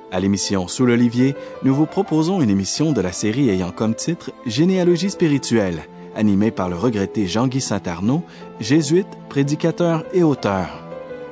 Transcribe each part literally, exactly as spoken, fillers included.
À l'émission Sous l'Olivier, nous vous proposons une émission de la série ayant comme titre « Généalogie spirituelle », animée par le regretté Jean-Guy Saint-Arnaud, jésuite, prédicateur et auteur.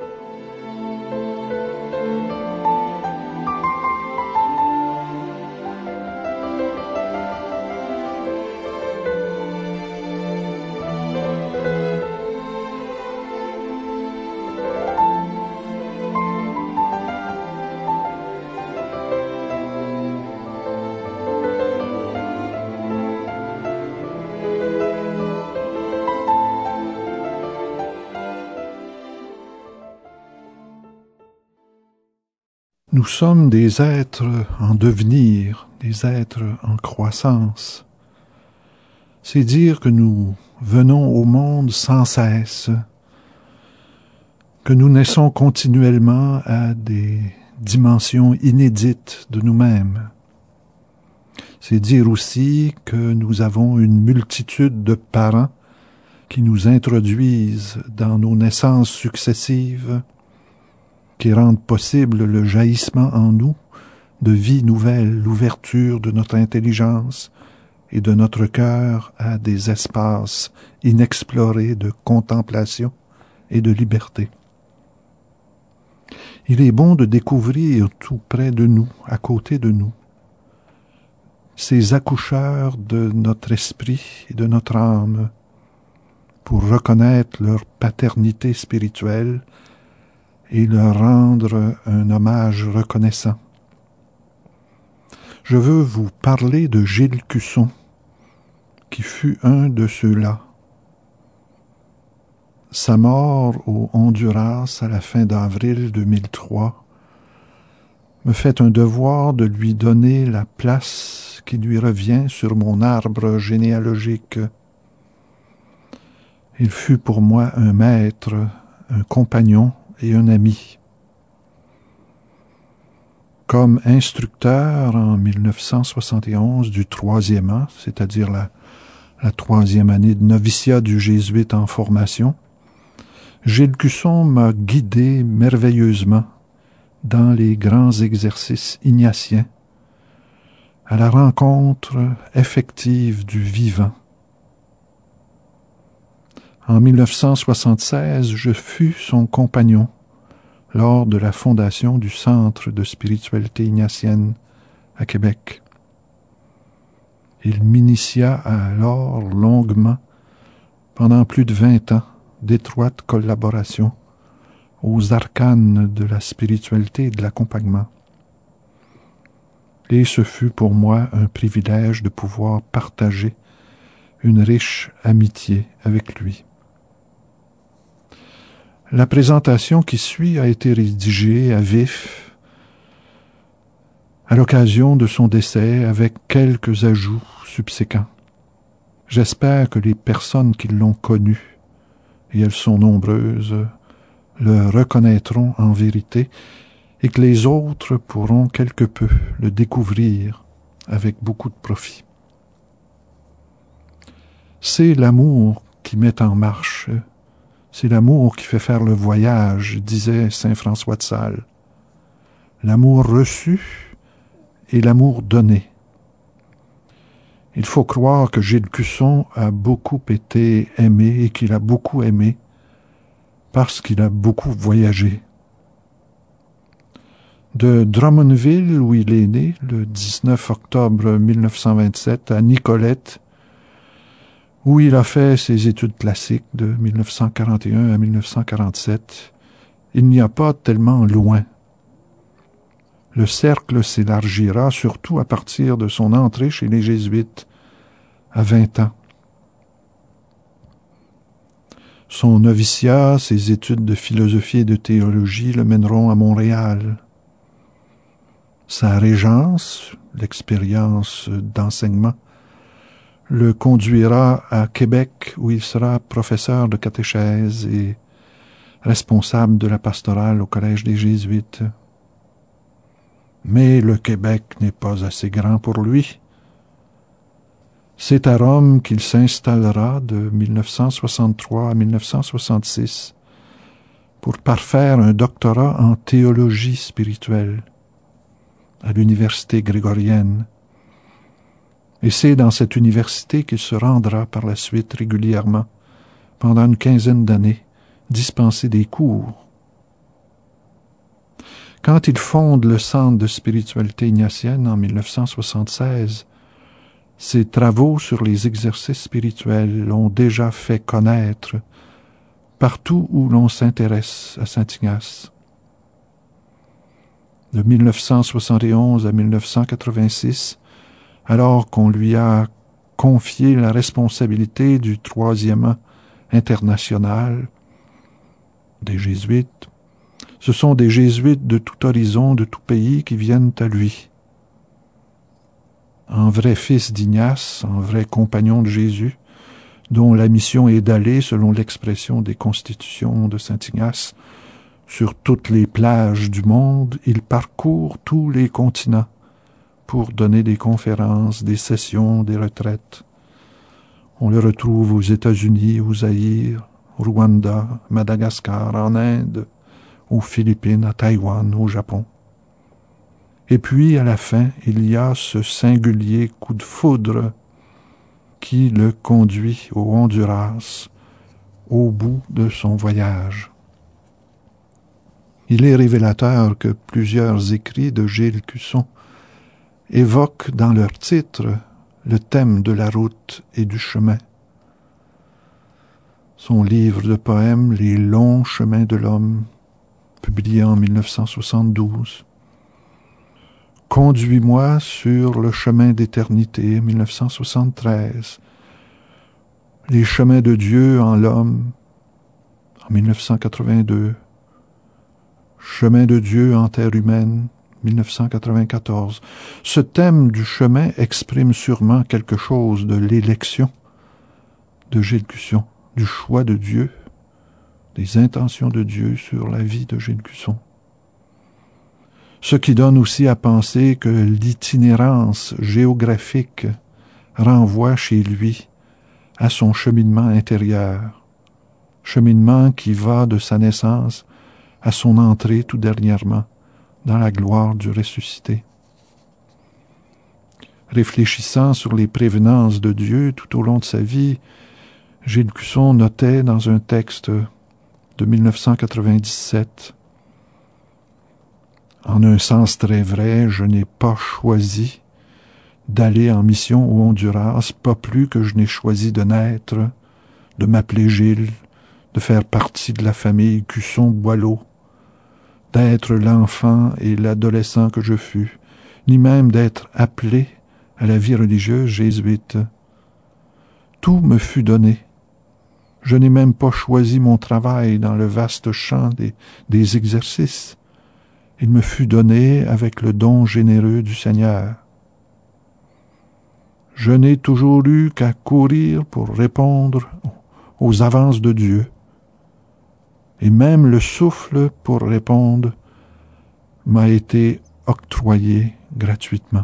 Nous sommes des êtres en devenir, des êtres en croissance. C'est dire que nous venons au monde sans cesse, que nous naissons continuellement à des dimensions inédites de nous-mêmes. C'est dire aussi que nous avons une multitude de parents qui nous introduisent dans nos naissances successives, qui rendent possible le jaillissement en nous de vie nouvelle, l'ouverture de notre intelligence et de notre cœur à des espaces inexplorés de contemplation et de liberté. Il est bon de découvrir tout près de nous, à côté de nous, ces accoucheurs de notre esprit et de notre âme, pour reconnaître leur paternité spirituelle et leur rendre un hommage reconnaissant. Je veux vous parler de Gilles Cusson, qui fut un de ceux-là. Sa mort au Honduras à la fin d'avril deux mille trois me fait un devoir de lui donner la place qui lui revient sur mon arbre généalogique. Il fut pour moi un maître, un compagnon et un ami. Comme instructeur en mille neuf cent soixante et onze du troisième an, c'est-à-dire la, la troisième année de noviciat du jésuite en formation, Gilles Cusson m'a guidé merveilleusement dans les grands exercices ignatiens, à la rencontre effective du vivant. En mille neuf cent soixante-seize, je fus son compagnon lors de la fondation du Centre de spiritualité ignatienne à Québec. Il m'initia alors longuement, pendant plus de vingt ans, d'étroite collaboration aux arcanes de la spiritualité et de l'accompagnement. Et ce fut pour moi un privilège de pouvoir partager une riche amitié avec lui. La présentation qui suit a été rédigée à vif à l'occasion de son décès avec quelques ajouts subséquents. J'espère que les personnes qui l'ont connu, et elles sont nombreuses, le reconnaîtront en vérité et que les autres pourront quelque peu le découvrir avec beaucoup de profit. C'est l'amour qui met en marche. C'est l'amour qui fait faire le voyage, disait saint François de Sales. L'amour reçu et l'amour donné. Il faut croire que Gilles Cusson a beaucoup été aimé et qu'il a beaucoup aimé parce qu'il a beaucoup voyagé. De Drummondville, où il est né, le dix-neuf octobre mille neuf cent vingt-sept, à Nicolette, où il a fait ses études classiques de mille neuf cent quarante et un à mille neuf cent quarante-sept. Il n'y a pas tellement loin. Le cercle s'élargira surtout à partir de son entrée chez les Jésuites à vingt ans. Son noviciat, ses études de philosophie et de théologie le mèneront à Montréal. Sa régence, l'expérience d'enseignement, le conduira à Québec où il sera professeur de catéchèse et responsable de la pastorale au Collège des Jésuites. Mais le Québec n'est pas assez grand pour lui. C'est à Rome qu'il s'installera de mille neuf cent soixante-trois à mille neuf cent soixante-six pour parfaire un doctorat en théologie spirituelle. à l'université grégorienne. Et c'est dans cette université qu'il se rendra par la suite régulièrement, pendant une quinzaine d'années, dispenser des cours. Quand il fonde le Centre de spiritualité ignatienne en mille neuf cent soixante-seize, ses travaux sur les exercices spirituels l'ont déjà fait connaître partout où l'on s'intéresse à Saint Ignace. De mille neuf cent soixante et onze à mille neuf cent quatre-vingt-six, alors qu'on lui a confié la responsabilité du troisième international des Jésuites, ce sont des Jésuites de tout horizon, de tout pays qui viennent à lui. En vrai fils d'Ignace, en vrai compagnon de Jésus, dont la mission est d'aller, selon l'expression des constitutions de Saint Ignace, sur toutes les plages du monde, il parcourt tous les continents pour donner des conférences, des sessions, des retraites. On le retrouve aux États-Unis, au Zaïre, au Rwanda, Madagascar, en Inde, aux Philippines, à Taïwan, au Japon. Et puis, à la fin, il y a ce singulier coup de foudre qui le conduit au Honduras, au bout de son voyage. Il est révélateur que plusieurs écrits de Gilles Cusson évoquent dans leur titre le thème de la route et du chemin. Son livre de poèmes « Les longs chemins de l'homme », publié en mille neuf cent soixante-douze. « Conduis-moi sur le chemin d'éternité » mille neuf cent soixante-treize. « Les chemins de Dieu en l'homme » en mille neuf cent quatre-vingt-deux. « Chemin de Dieu en terre humaine » mille neuf cent quatre-vingt-quatorze. Ce thème du chemin exprime sûrement quelque chose de l'élection de Gilles Cusson, du choix de Dieu, des intentions de Dieu sur la vie de Gilles Cusson. Ce qui donne aussi à penser que l'itinérance géographique renvoie chez lui à son cheminement intérieur, cheminement qui va de sa naissance à son entrée tout dernièrement dans la gloire du ressuscité. Réfléchissant sur les prévenances de Dieu tout au long de sa vie, Gilles Cusson notait dans un texte de mille neuf cent quatre-vingt-dix-sept « En un sens très vrai, je n'ai pas choisi d'aller en mission au Honduras, pas plus que je n'ai choisi de naître, de m'appeler Gilles, de faire partie de la famille Cusson-Boileau, d'être l'enfant et l'adolescent que je fus, ni même d'être appelé à la vie religieuse jésuite. Tout me fut donné. Je n'ai même pas choisi mon travail dans le vaste champ des, des exercices. Il me fut donné avec le don généreux du Seigneur. Je n'ai toujours eu qu'à courir pour répondre aux avances de Dieu. Et même le souffle pour répondre m'a été octroyé gratuitement.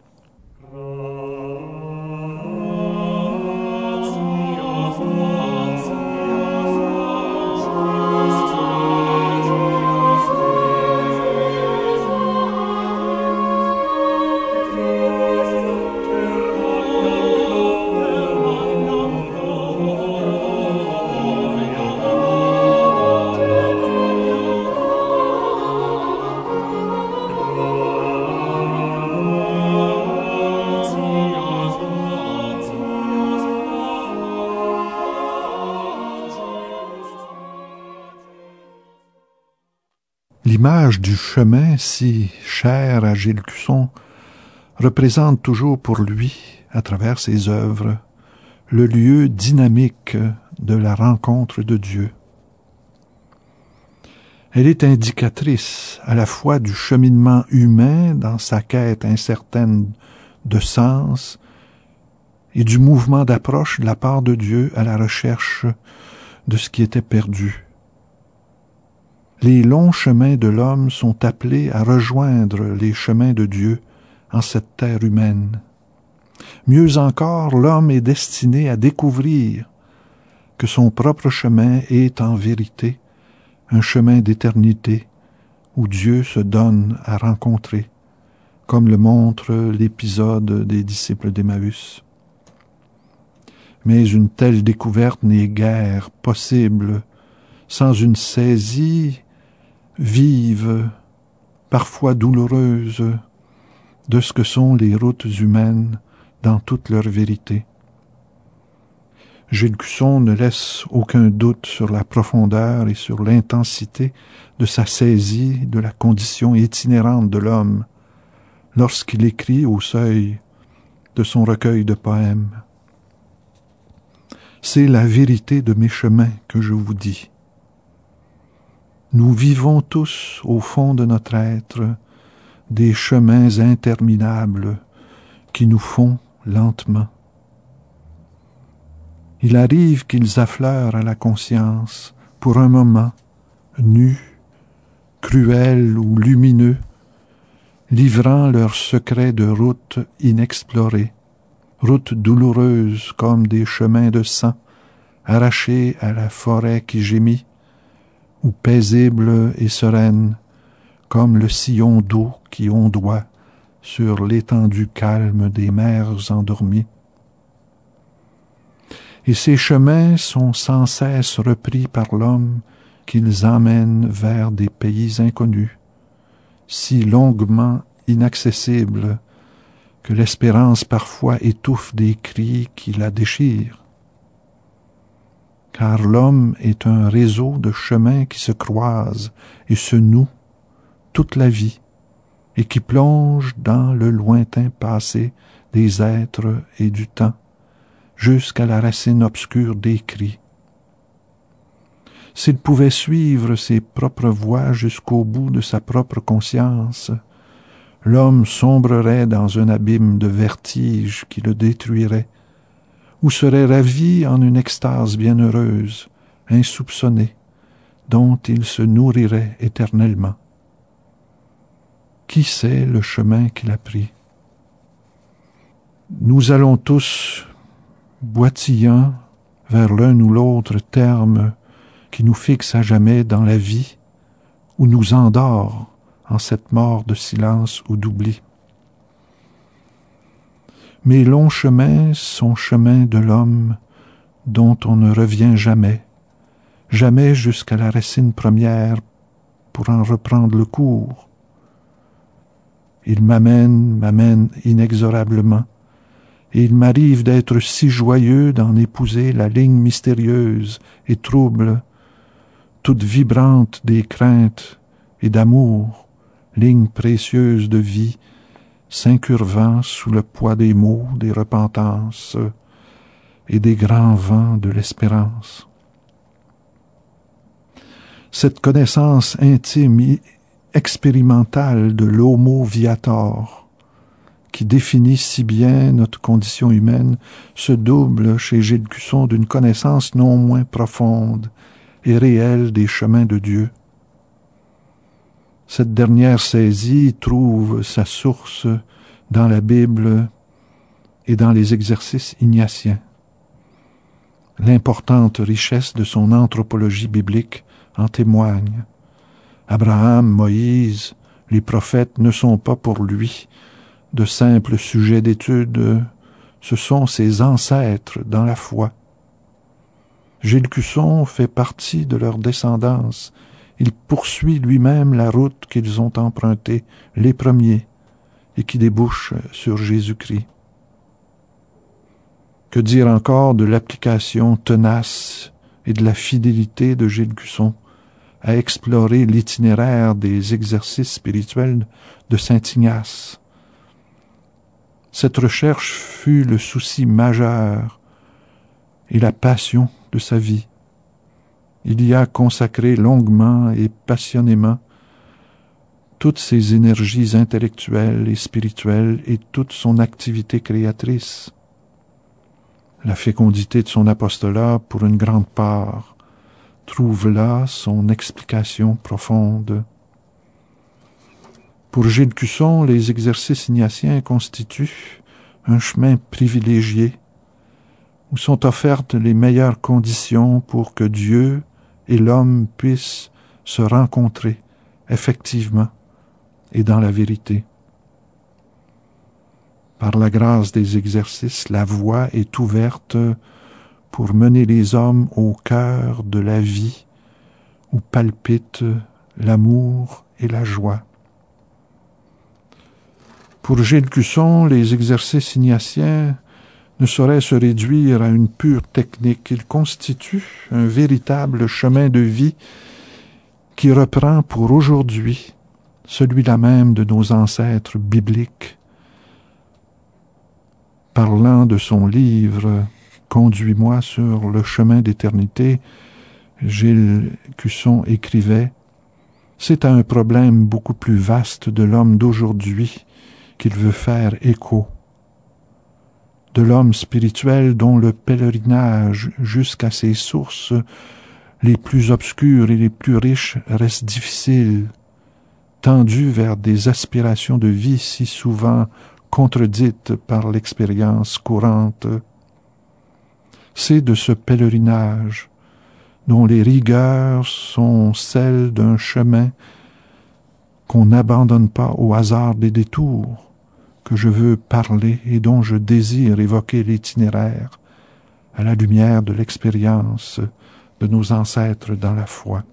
L'image du chemin, si chère à Gilles Cusson, représente toujours pour lui, à travers ses œuvres, le lieu dynamique de la rencontre de Dieu. Elle est indicatrice à la fois du cheminement humain dans sa quête incertaine de sens et du mouvement d'approche de la part de Dieu à la recherche de ce qui était perdu. Les longs chemins de l'homme sont appelés à rejoindre les chemins de Dieu en cette terre humaine. Mieux encore, l'homme est destiné à découvrir que son propre chemin est en vérité un chemin d'éternité où Dieu se donne à rencontrer, comme le montre l'épisode des disciples d'Emmaüs. Mais une telle découverte n'est guère possible sans une saisie vive, parfois douloureuse, de ce que sont les routes humaines dans toute leur vérité. Gilles Cusson ne laisse aucun doute sur la profondeur et sur l'intensité de sa saisie de la condition itinérante de l'homme lorsqu'il écrit au seuil de son recueil de poèmes. C'est la vérité de mes chemins que je vous dis. Nous vivons tous au fond de notre être des chemins interminables qui nous font lentement. Il arrive qu'ils affleurent à la conscience pour un moment, nus, cruels ou lumineux, livrant leurs secrets de routes inexplorées, routes douloureuses comme des chemins de sang, arrachés à la forêt qui gémit, ou paisibles et sereines, comme le sillon d'eau qui ondoie sur l'étendue calme des mers endormies. Et ces chemins sont sans cesse repris par l'homme qu'ils emmènent vers des pays inconnus, si longuement inaccessibles que l'espérance parfois étouffe des cris qui la déchirent. Car l'homme est un réseau de chemins qui se croisent et se nouent toute la vie, et qui plongent dans le lointain passé des êtres et du temps, jusqu'à la racine obscure des cris. S'il pouvait suivre ses propres voies jusqu'au bout de sa propre conscience, l'homme sombrerait dans un abîme de vertige qui le détruirait, ou serait ravi en une extase bienheureuse, insoupçonnée, dont il se nourrirait éternellement. Qui sait le chemin qu'il a pris? Nous allons tous, boitillant vers l'un ou l'autre terme qui nous fixe à jamais dans la vie ou nous endort en cette mort de silence ou d'oubli. Mes longs chemins sont chemins de l'homme dont on ne revient jamais, jamais jusqu'à la racine première pour en reprendre le cours. Il m'amène, m'amène inexorablement, et il m'arrive d'être si joyeux d'en épouser la ligne mystérieuse et trouble, toute vibrante des craintes et d'amour, ligne précieuse de vie, s'incurvant sous le poids des maux, des repentances et des grands vents de l'espérance. Cette connaissance intime, expérimentale de l'homo viator, qui définit si bien notre condition humaine, se double chez Gilles Cusson d'une connaissance non moins profonde et réelle des chemins de Dieu. Cette dernière saisie trouve sa source dans la Bible et dans les exercices ignatiens. L'importante richesse de son anthropologie biblique en témoigne. Abraham, Moïse, les prophètes ne sont pas pour lui de simples sujets d'étude, ce sont ses ancêtres dans la foi. Gilles Cusson fait partie de leur descendance. Il poursuit lui-même la route qu'ils ont empruntée, les premiers, et qui débouche sur Jésus-Christ. Que dire encore de l'application tenace et de la fidélité de Gilles Cusson à explorer l'itinéraire des exercices spirituels de saint Ignace. Cette recherche fut le souci majeur et la passion de sa vie. Il y a consacré longuement et passionnément toutes ses énergies intellectuelles et spirituelles et toute son activité créatrice. La fécondité de son apostolat, pour une grande part, trouve là son explication profonde. Pour Gilles Cusson, les exercices ignatiens constituent un chemin privilégié où sont offertes les meilleures conditions pour que Dieu et l'homme puissent se rencontrer effectivement et dans la vérité. Par la grâce des exercices, la voie est ouverte pour mener les hommes au cœur de la vie où palpitent l'amour et la joie. Pour Gilles Cusson, les exercices ignatiens ne sauraient se réduire à une pure technique. Ils constituent un véritable chemin de vie qui reprend pour aujourd'hui celui-là même de nos ancêtres bibliques. Parlant de son livre « Conduis-moi sur le chemin d'éternité », Gilles Cusson écrivait « C'est à un problème beaucoup plus vaste de l'homme d'aujourd'hui qu'il veut faire écho, de l'homme spirituel dont le pèlerinage jusqu'à ses sources les plus obscures et les plus riches reste difficile, tendu vers des aspirations de vie si souvent contredites par l'expérience courante. C'est de ce pèlerinage dont les rigueurs sont celles d'un chemin qu'on n'abandonne pas au hasard des détours, que je veux parler et dont je désire évoquer l'itinéraire à la lumière de l'expérience de nos ancêtres dans la foi.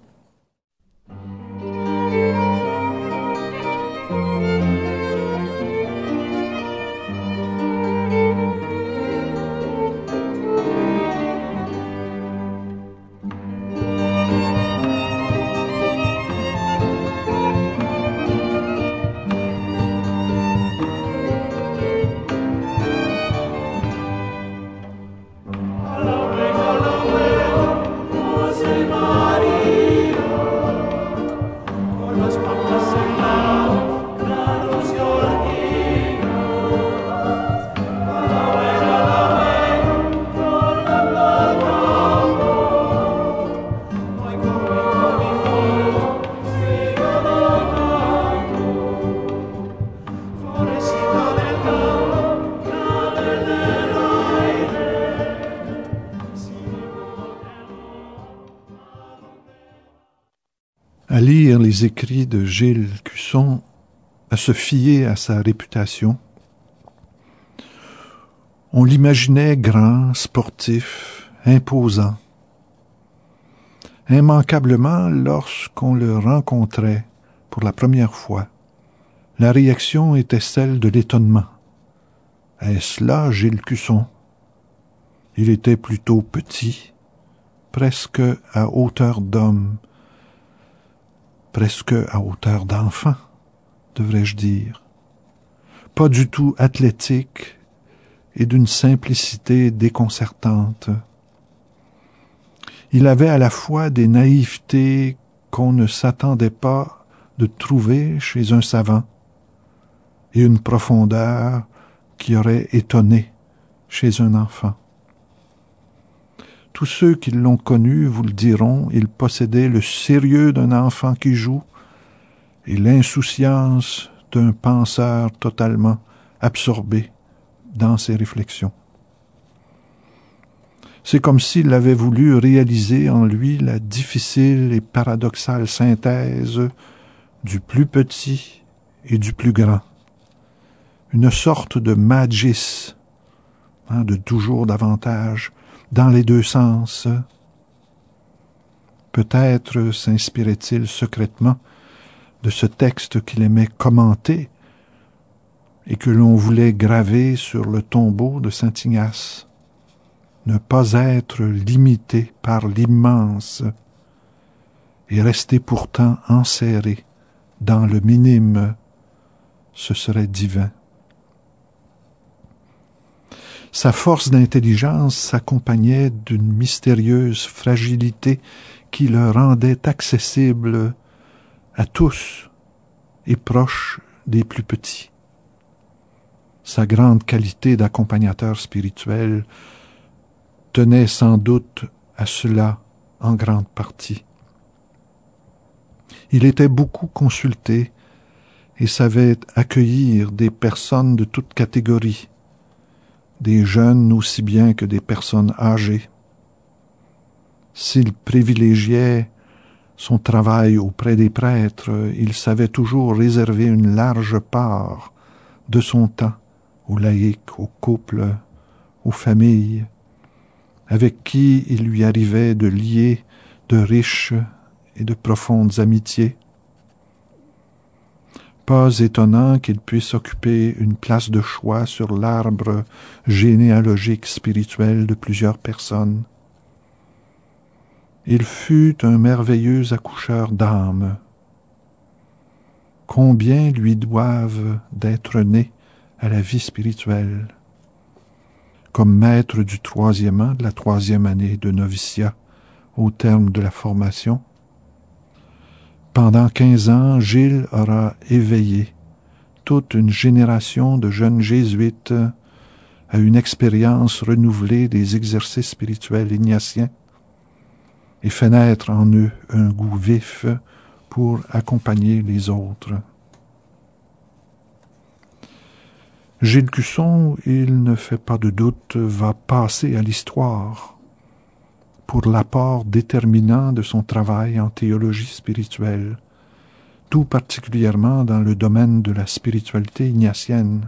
À lire les écrits de Gilles Cusson, à se fier à sa réputation, on l'imaginait grand, sportif, imposant. Immanquablement, lorsqu'on le rencontrait pour la première fois, la réaction était celle de l'étonnement. Est-ce là Gilles Cusson? Il était plutôt petit, presque à hauteur d'homme, presque à hauteur d'enfant, devrais-je dire. Pas du tout athlétique et d'une simplicité déconcertante. Il avait à la fois des naïvetés qu'on ne s'attendait pas de trouver chez un savant et une profondeur qui aurait étonné chez un enfant. Tous ceux qui l'ont connu vous le diront, il possédait le sérieux d'un enfant qui joue et l'insouciance d'un penseur totalement absorbé dans ses réflexions. C'est comme s'il avait voulu réaliser en lui la difficile et paradoxale synthèse du plus petit et du plus grand. Une sorte de magis, hein, de toujours davantage, dans les deux sens. Peut-être s'inspirait-il secrètement de ce texte qu'il aimait commenter et que l'on voulait graver sur le tombeau de saint Ignace. Ne pas être limité par l'immense et rester pourtant enserré dans le minime, ce serait divin. Sa force d'intelligence s'accompagnait d'une mystérieuse fragilité qui le rendait accessible à tous et proche des plus petits. Sa grande qualité d'accompagnateur spirituel tenait sans doute à cela en grande partie. Il était beaucoup consulté et savait accueillir des personnes de toutes catégories, des jeunes aussi bien que des personnes âgées. S'il privilégiait son travail auprès des prêtres, il savait toujours réserver une large part de son temps aux laïcs, aux couples, aux familles, avec qui il lui arrivait de lier de riches et de profondes amitiés. Pas étonnant qu'il puisse occuper une place de choix sur l'arbre généalogique spirituel de plusieurs personnes. Il fut un merveilleux accoucheur d'âmes. Combien lui doivent d'être nés à la vie spirituelle, comme maître du troisième an de la troisième année de noviciat au terme de la formation. Pendant quinze ans, Gilles aura éveillé toute une génération de jeunes jésuites à une expérience renouvelée des exercices spirituels ignatiens et fait naître en eux un goût vif pour accompagner les autres. Gilles Cusson, il ne fait pas de doute, va passer à l'histoire pour l'apport déterminant de son travail en théologie spirituelle, tout particulièrement dans le domaine de la spiritualité ignatienne.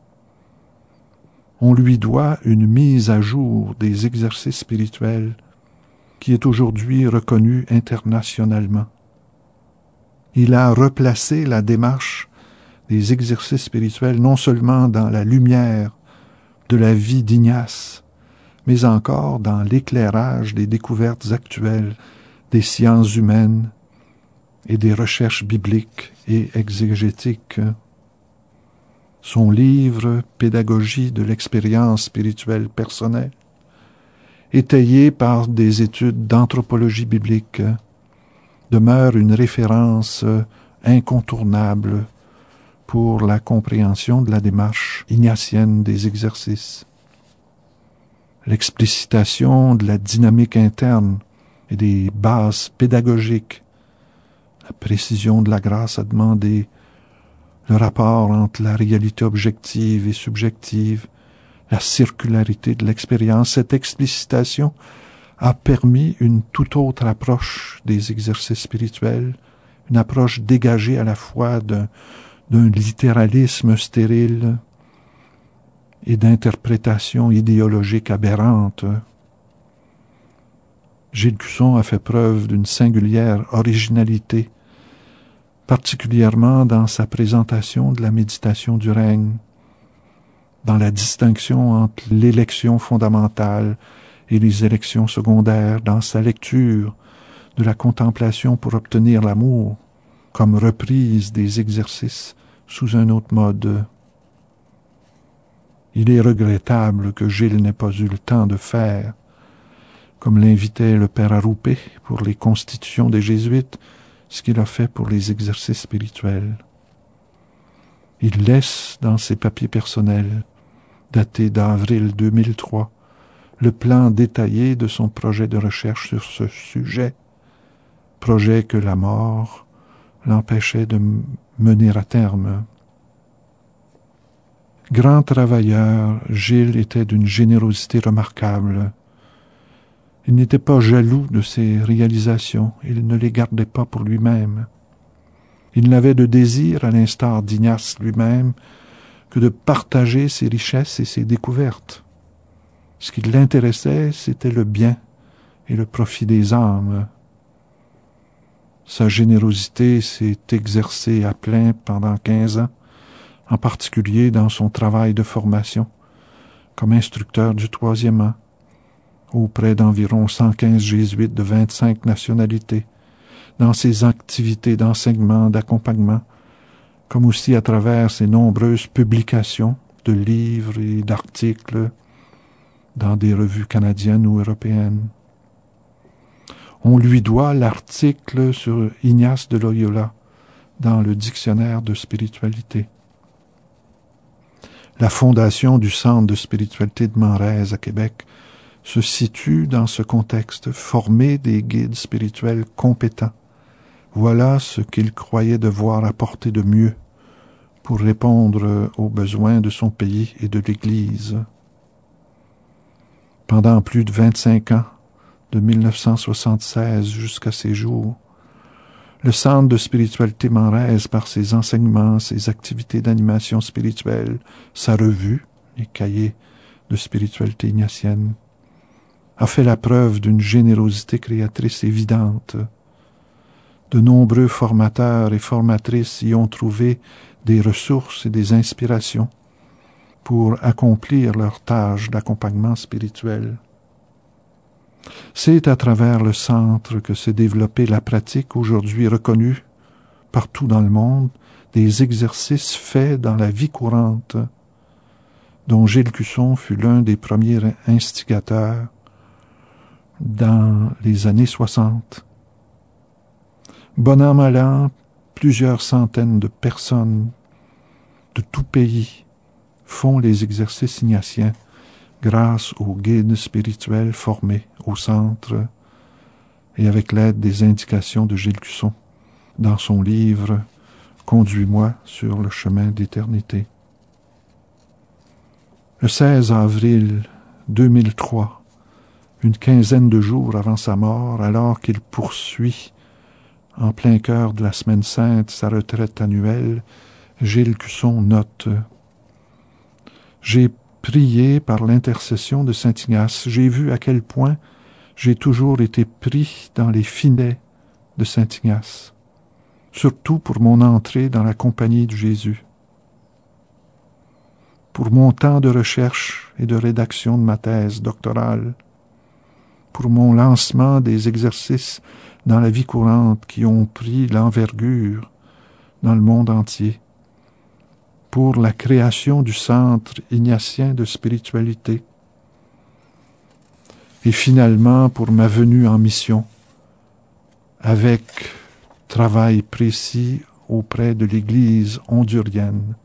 On lui doit une mise à jour des exercices spirituels qui est aujourd'hui reconnue internationalement. Il a replacé la démarche des exercices spirituels non seulement dans la lumière de la vie d'Ignace, mais encore dans l'éclairage des découvertes actuelles des sciences humaines et des recherches bibliques et exégétiques. Son livre « Pédagogie de l'expérience spirituelle personnelle », étayé par des études d'anthropologie biblique, demeure une référence incontournable pour la compréhension de la démarche ignatienne des exercices. L'explicitation de la dynamique interne et des bases pédagogiques, la précision de la grâce à demander, le rapport entre la réalité objective et subjective, la circularité de l'expérience, cette explicitation a permis une toute autre approche des exercices spirituels, une approche dégagée à la fois d'un, d'un littéralisme stérile et d'interprétation idéologique aberrante. Gilles Cusson a fait preuve d'une singulière originalité, particulièrement dans sa présentation de la méditation du règne, dans la distinction entre l'élection fondamentale et les élections secondaires, dans sa lecture de la contemplation pour obtenir l'amour, comme reprise des exercices sous un autre mode. Il est regrettable que Gilles n'ait pas eu le temps de faire, comme l'invitait le père Arroupé pour les constitutions des Jésuites, ce qu'il a fait pour les exercices spirituels. Il laisse dans ses papiers personnels, datés d'avril deux mille trois, le plan détaillé de son projet de recherche sur ce sujet, projet que la mort l'empêchait de mener à terme. Grand travailleur, Gilles était d'une générosité remarquable. Il n'était pas jaloux de ses réalisations, il ne les gardait pas pour lui-même. Il n'avait de désir, à l'instar d'Ignace lui-même, que de partager ses richesses et ses découvertes. Ce qui l'intéressait, c'était le bien et le profit des âmes. Sa générosité s'est exercée à plein pendant quinze ans, en particulier dans son travail de formation, comme instructeur du troisième an, auprès d'environ cent quinze jésuites de vingt-cinq nationalités, dans ses activités d'enseignement, d'accompagnement, comme aussi à travers ses nombreuses publications de livres et d'articles dans des revues canadiennes ou européennes. On lui doit l'article sur Ignace de Loyola dans le dictionnaire de spiritualité. La fondation du Centre de spiritualité de Manresa à Québec se situe dans ce contexte, former des guides spirituels compétents. Voilà ce qu'il croyait devoir apporter de mieux pour répondre aux besoins de son pays et de l'Église. Pendant plus de vingt-cinq ans, de mille neuf cent soixante-seize jusqu'à ses jours, le Centre de spiritualité Manresa, par ses enseignements, ses activités d'animation spirituelle, sa revue, les cahiers de spiritualité ignatienne, a fait la preuve d'une générosité créatrice évidente. De nombreux formateurs et formatrices y ont trouvé des ressources et des inspirations pour accomplir leur tâche d'accompagnement spirituel. C'est à travers le centre que s'est développée la pratique aujourd'hui reconnue partout dans le monde des exercices faits dans la vie courante, dont Gilles Cusson fut l'un des premiers instigateurs dans les années soixante. Bon an, mal an, plusieurs centaines de personnes de tout pays font les exercices ignatiens grâce aux guides spirituels formés au centre et avec l'aide des indications de Gilles Cusson dans son livre « Conduis-moi sur le chemin d'éternité ». Le seize avril deux mille trois, une quinzaine de jours avant sa mort, alors qu'il poursuit en plein cœur de la Semaine sainte sa retraite annuelle, Gilles Cusson note « J'ai prié par l'intercession de saint Ignace. J'ai vu à quel point j'ai toujours été pris dans les filets de saint Ignace, surtout pour mon entrée dans la compagnie de Jésus. Pour mon temps de recherche et de rédaction de ma thèse doctorale, pour mon lancement des exercices dans la vie courante qui ont pris l'envergure dans le monde entier, pour la création du Centre ignatien de spiritualité, et finalement pour ma venue en mission, avec travail précis auprès de l'Église hondurienne.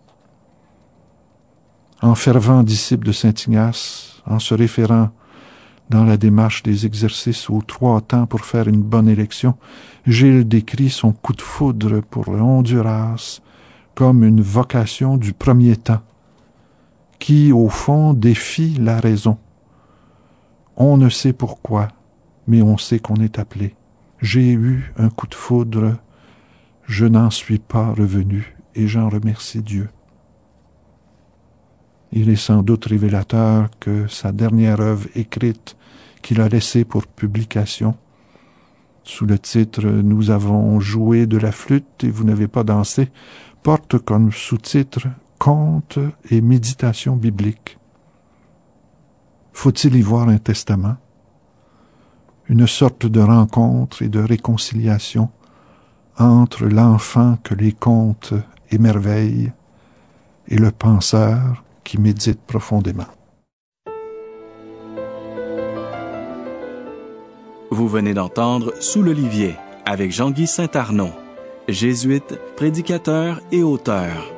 En fervent disciple de saint Ignace, en se référant dans la démarche des exercices aux trois temps pour faire une bonne élection, Gilles décrit son coup de foudre pour le Honduras comme une vocation du premier temps, qui, au fond, défie la raison. On ne sait pourquoi, mais on sait qu'on est appelé. J'ai eu un coup de foudre, je n'en suis pas revenu, et j'en remercie Dieu. Il est sans doute révélateur que sa dernière œuvre écrite qu'il a laissée pour publication, sous le titre « Nous avons joué de la flûte et vous n'avez pas dansé », porte comme sous-titre « Contes et méditation biblique ». Faut-il y voir un testament, une sorte de rencontre et de réconciliation entre l'enfant que les contes émerveillent et le penseur qui médite profondément. Vous venez d'entendre Sous l'olivier avec Jean-Guy Saint-Arnaud, jésuite, prédicateur et auteur.